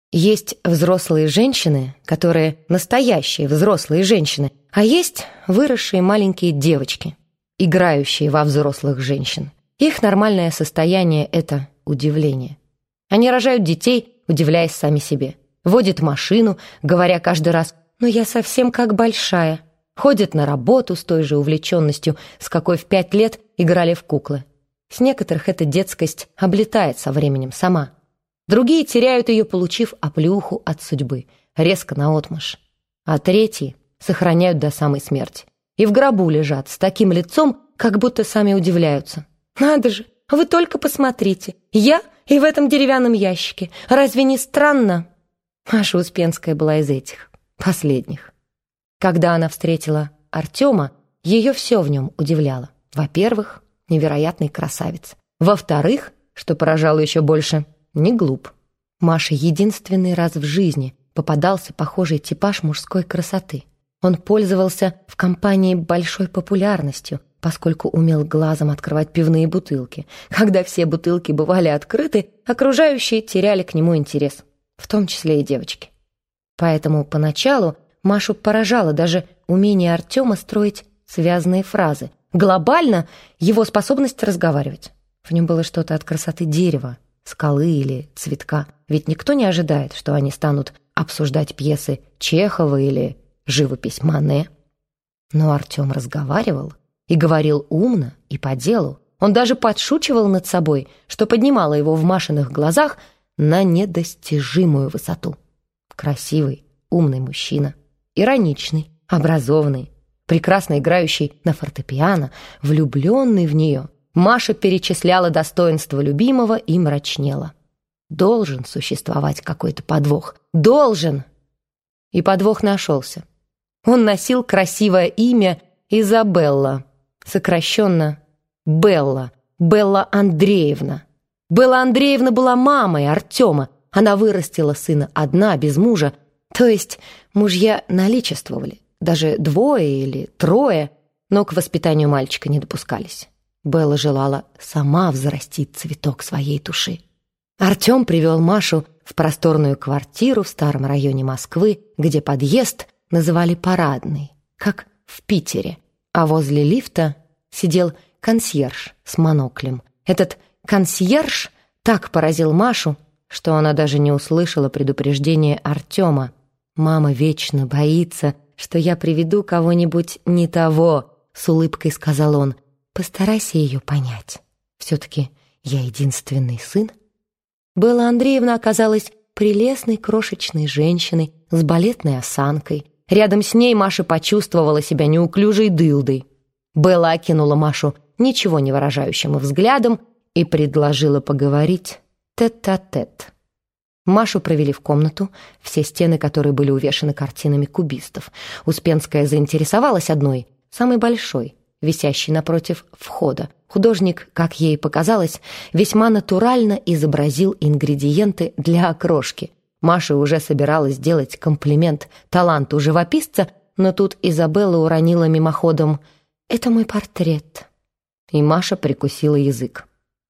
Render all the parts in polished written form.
Есть взрослые женщины, которые настоящие взрослые женщины, а есть выросшие маленькие девочки, играющие во взрослых женщин. Их нормальное состояние — это удивление. Они рожают детей, удивляясь сами себе. Водят машину, говоря каждый раз: «Ну я совсем как большая». Ходят на работу с той же увлеченностью, с какой в 5 лет играли в куклы. С некоторых эта детскость облетает со временем сама. Другие теряют ее, получив оплеуху от судьбы, резко наотмашь. А третьи сохраняют до самой смерти. И в гробу лежат с таким лицом, как будто сами удивляются. «Надо же, вы только посмотрите, я и в этом деревянном ящике. Разве не странно?» Маша Успенская была из этих, последних. Когда она встретила Артема, ее все в нем удивляло. Во-первых, невероятный красавец. Во-вторых, что поражало еще больше, не глуп. Маше единственный раз в жизни попадался похожий типаж мужской красоты. Он пользовался в компании большой популярностью, поскольку умел глазом открывать пивные бутылки. Когда все бутылки бывали открыты, окружающие теряли к нему интерес, в том числе и девочки. Поэтому поначалу Машу поражало даже умение Артема строить связанные фразы. Глобально его способность разговаривать. В нем было что-то от красоты дерева, скалы или цветка. Ведь никто не ожидает, что они станут обсуждать пьесы Чехова или живопись Мане. Но Артем разговаривал и говорил умно и по делу. Он даже подшучивал над собой, что поднимало его в Машиных глазах на недостижимую высоту. Красивый, умный мужчина, ироничный, образованный, прекрасно играющий на фортепиано, влюбленный в нее. Маша перечисляла достоинства любимого и мрачнела. Должен существовать какой-то подвох. Должен! И подвох нашелся. Он носил красивое имя Изабелла, сокращенно Белла, Белла Андреевна. Белла Андреевна была мамой Артема. Она вырастила сына одна, без мужа. То есть мужья наличествовали, даже 2 или 3, но к воспитанию мальчика не допускались. Белла желала сама взрастить цветок своей души. Артем привел Машу в просторную квартиру в старом районе Москвы, где подъезд называли парадный, как в Питере, а возле лифта сидел консьерж с моноклем. Этот консьерж так поразил Машу, что она даже не услышала предупреждения Артема. «Мама вечно боится, что я приведу кого-нибудь не того», — с улыбкой сказал он. «Постарайся ее понять. Все-таки я единственный сын». Белла Андреевна оказалась прелестной крошечной женщиной с балетной осанкой. Рядом с ней Маша почувствовала себя неуклюжей дылдой. Белла окинула Машу ничего не выражающим взглядом и предложила поговорить тет-а-тет. Машу провели в комнату, все стены которой были увешаны картинами кубистов. Успенская заинтересовалась одной, самой большой, висящей напротив входа. Художник, как ей показалось, весьма натурально изобразил ингредиенты для окрошки. Маша уже собиралась сделать комплимент таланту живописца, но тут Изабелла уронила мимоходом: «Это мой портрет». И Маша прикусила язык.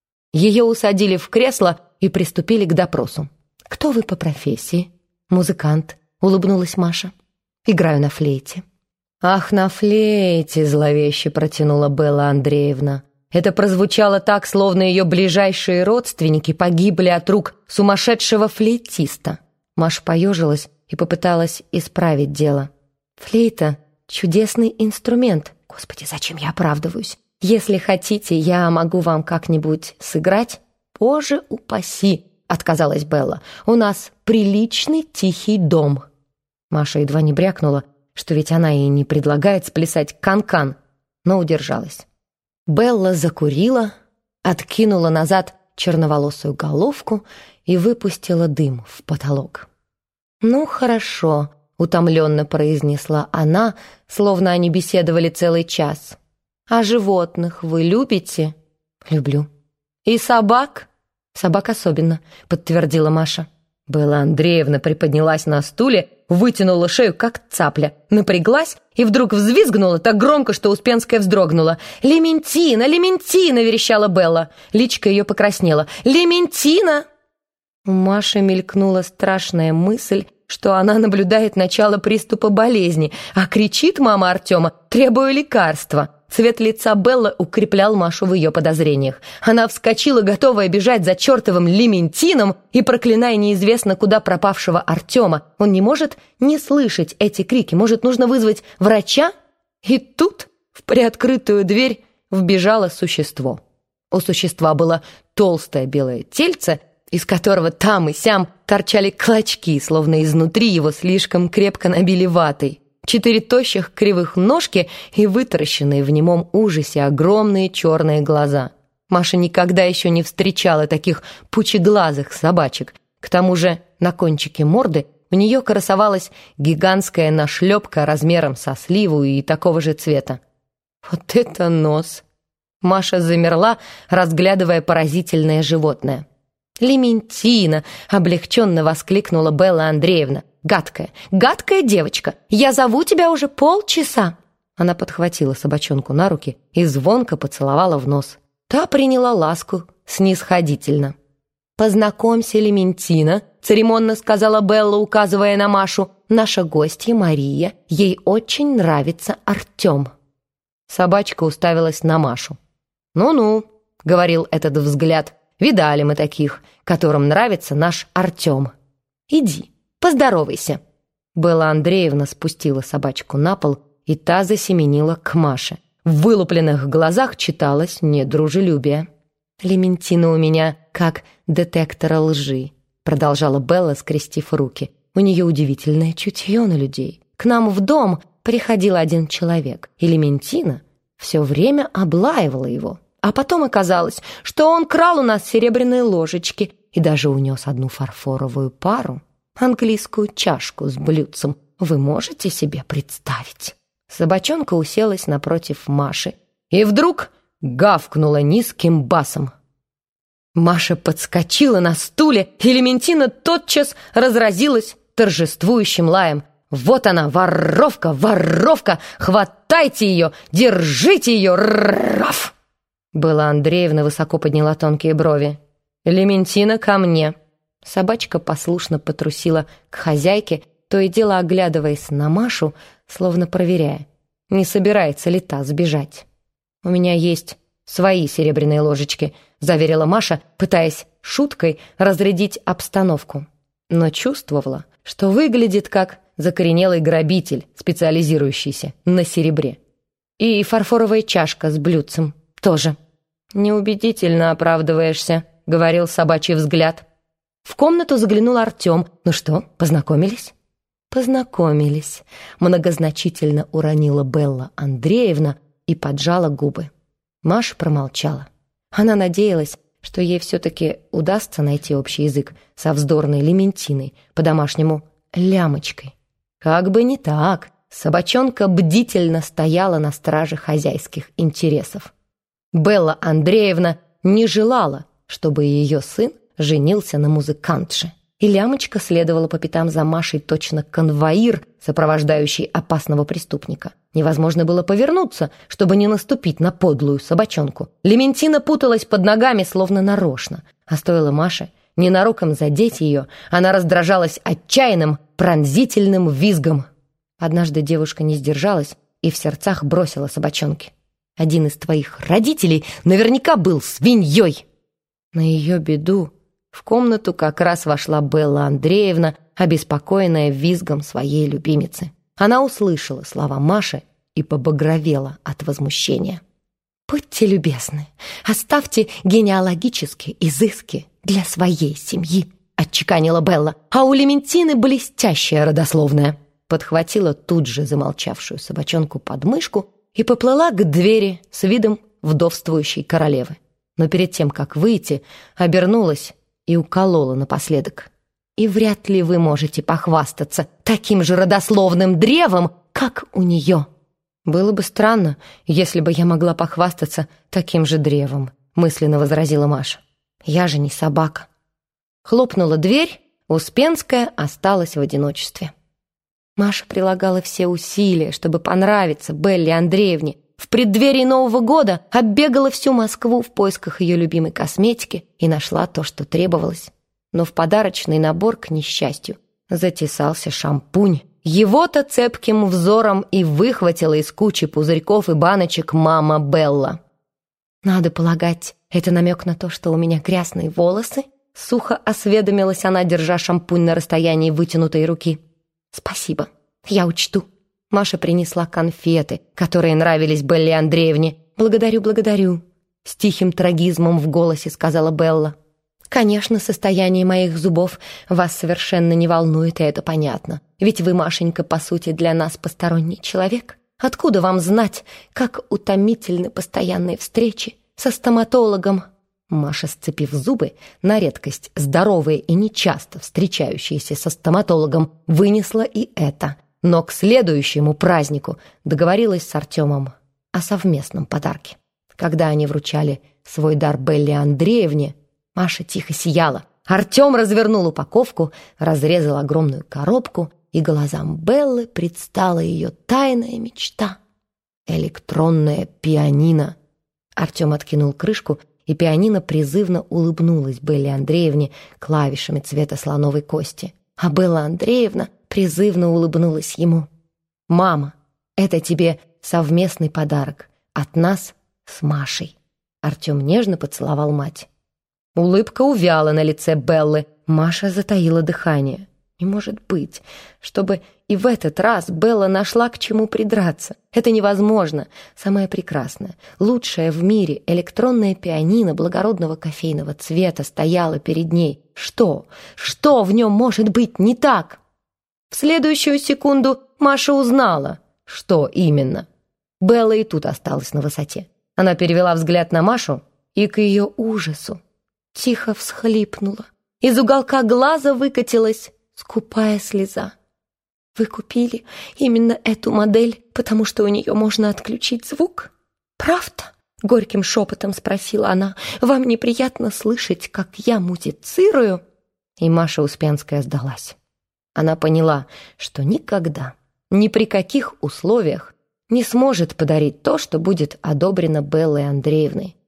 Ее усадили в кресло и приступили к допросу. «Кто вы по профессии?» «Музыкант», — улыбнулась Маша. «Играю на флейте». «Ах, на флейте!» — зловеще протянула Белла Андреевна. Это прозвучало так, словно ее ближайшие родственники погибли от рук сумасшедшего флейтиста. Маша поежилась и попыталась исправить дело. «Флейта — чудесный инструмент. Господи, зачем я оправдываюсь? Если хотите, я могу вам как-нибудь сыграть?» «Боже упаси!» — отказалась Белла. «У нас приличный тихий дом». Маша едва не брякнула, что ведь она и не предлагает сплясать кан-кан, но удержалась. Белла закурила, откинула назад черноволосую головку и выпустила дым в потолок. «Ну, хорошо», — утомленно произнесла она, словно они беседовали целый час. «А животных вы любите?» «Люблю». «И собак?» «Собак особенно», — подтвердила Маша. Белла Андреевна приподнялась на стуле, вытянула шею, как цапля, напряглась и вдруг взвизгнула так громко, что Успенская вздрогнула. «Лементина! Лементина!» — верещала Белла. Личико ее покраснело. «Лементина!» У Маши мелькнула страшная мысль, что она наблюдает начало приступа болезни, а кричит мама Артема, требуя лекарства. Цвет лица Беллы укреплял Машу в ее подозрениях. Она вскочила, готовая бежать за чертовым Лементином и проклиная неизвестно куда пропавшего Артема. Он не может не слышать эти крики. Может, нужно вызвать врача? И тут в приоткрытую дверь вбежало существо. У существа было толстое белое тельце, из которого там и сям торчали клочки, словно изнутри его слишком крепко набили ватой. 4 тощих кривых ножки и вытаращенные в немом ужасе огромные черные глаза. Маша никогда еще не встречала таких пучеглазых собачек. К тому же на кончике морды у нее красовалась гигантская нашлепка размером со сливу и такого же цвета. Вот это нос! Маша замерла, разглядывая поразительное животное. «Лементина!» — облегченно воскликнула Белла Андреевна. «Гадкая девочка! Я зову тебя уже полчаса!» Она подхватила собачонку на руки и звонко поцеловала в нос. Та приняла ласку снисходительно. «Познакомься, Лементина!» — церемонно сказала Белла, указывая на Машу. «Наша гостья Мария. Ей очень нравится Артем». Собачка уставилась на Машу. «Ну-ну», — говорил этот взгляд, — «видали мы таких, которым нравится наш Артем. Иди, поздоровайся». Белла Андреевна спустила собачку на пол, и та засеменила к Маше. В вылупленных глазах читалось недружелюбие. «Лементина у меня как детектор лжи», — продолжала Белла, скрестив руки. «У нее удивительное чутье на людей. К нам в дом приходил один человек, и Лементина все время облаивала его. А потом оказалось, что он крал у нас серебряные ложечки и даже унес одну фарфоровую пару, английскую чашку с блюдцем. Вы можете себе представить?» Собачонка уселась напротив Маши и вдруг гавкнула низким басом. Маша подскочила на стуле, и Лементина тотчас разразилась торжествующим лаем. «Вот она, воровка, воровка! Хватайте ее! Держите ее! Раф!» Белла Андреевна высоко подняла тонкие брови. «Лементина, ко мне!» Собачка послушно потрусила к хозяйке, то и дело оглядываясь на Машу, словно проверяя, не собирается ли та сбежать. «У меня есть свои серебряные ложечки», — заверила Маша, пытаясь шуткой разрядить обстановку. Но чувствовала, что выглядит как закоренелый грабитель, специализирующийся на серебре. «И фарфоровая чашка с блюдцем тоже». «Неубедительно оправдываешься», — говорил собачий взгляд. В комнату заглянул Артем. «Ну что, познакомились?» «Познакомились», — многозначительно уронила Белла Андреевна и поджала губы. Маша промолчала. Она надеялась, что ей все-таки удастся найти общий язык со вздорной Лементиной, по-домашнему лямочкой. Как бы не так, собачонка бдительно стояла на страже хозяйских интересов. Белла Андреевна не желала, чтобы ее сын женился на музыкантше, и лямочка следовала по пятам за Машей точно конвоир, сопровождающий опасного преступника. Невозможно было повернуться, чтобы не наступить на подлую собачонку. Лементина путалась под ногами, словно нарочно, а стоило Маше ненароком задеть ее, она раздражалась отчаянным, пронзительным визгом. Однажды девушка не сдержалась и в сердцах бросила собачонке: «Один из твоих родителей наверняка был свиньей!» На ее беду в комнату как раз вошла Белла Андреевна, обеспокоенная визгом своей любимицы. Она услышала слова Маши и побагровела от возмущения. «Будьте любезны, оставьте генеалогические изыски для своей семьи», — отчеканила Белла. «А у Лементины блестящая родословная». Подхватила тут же замолчавшую собачонку под мышку и поплыла к двери с видом вдовствующей королевы. Но перед тем, как выйти, обернулась и уколола напоследок: «И вряд ли вы можете похвастаться таким же родословным древом, как у нее». «Было бы странно, если бы я могла похвастаться таким же древом», — мысленно возразила Маша. «Я же не собака». Хлопнула дверь, Успенская осталась в одиночестве. Маша прилагала все усилия, чтобы понравиться Белле Андреевне. В преддверии Нового года оббегала всю Москву в поисках ее любимой косметики и нашла то, что требовалось. но в подарочный набор, к несчастью, затесался шампунь. Его-то цепким взором и выхватила из кучи пузырьков и баночек мама Белла. «Надо полагать, это намек на то, что у меня грязные волосы?» Сухо осведомилась она, держа шампунь на расстоянии вытянутой руки. «Спасибо, я учту». Маша принесла конфеты, которые нравились Белле Андреевне. «Благодарю, благодарю», — с тихим трагизмом в голосе сказала Белла. «Конечно, состояние моих зубов вас совершенно не волнует, и это понятно. Ведь вы, Машенька, по сути, для нас посторонний человек. Откуда вам знать, как утомительны постоянные встречи со стоматологом?» Маша, сцепив зубы, на редкость здоровые и нечасто встречающиеся со стоматологом, вынесла и это. Но к следующему празднику договорилась с Артемом о совместном подарке. Когда они вручали свой дар Белле Андреевне, Маша тихо сияла. Артем развернул упаковку, разрезал огромную коробку, и глазам Беллы предстала ее тайная мечта — электронное пианино. Артем откинул крышку, и пианино призывно улыбнулось Белле Андреевне клавишами цвета слоновой кости. А Белла Андреевна призывно улыбнулась ему. «Мама, это тебе совместный подарок от нас с Машей». Артем нежно поцеловал мать. Улыбка увяла на лице Беллы. Маша затаила дыхание. Не может быть, чтобы и в этот раз Белла нашла к чему придраться. Это невозможно. Самое прекрасное, лучшее в мире электронное пианино благородного кофейного цвета стояло перед ней. Что в нем может быть не так? В следующую секунду Маша узнала, что именно. Белла и тут осталась на высоте. Она перевела взгляд на Машу и, к ее ужасу, тихо всхлипнула. Из уголка глаза выкатилась скупая слеза. «Вы купили именно эту модель, потому что у нее можно отключить звук? Правда?» — горьким шепотом спросила она. «Вам неприятно слышать, как я музицирую?» И Маша Успенская сдалась. Она поняла, что никогда, ни при каких условиях не сможет подарить то, что будет одобрено Беллой Андреевной.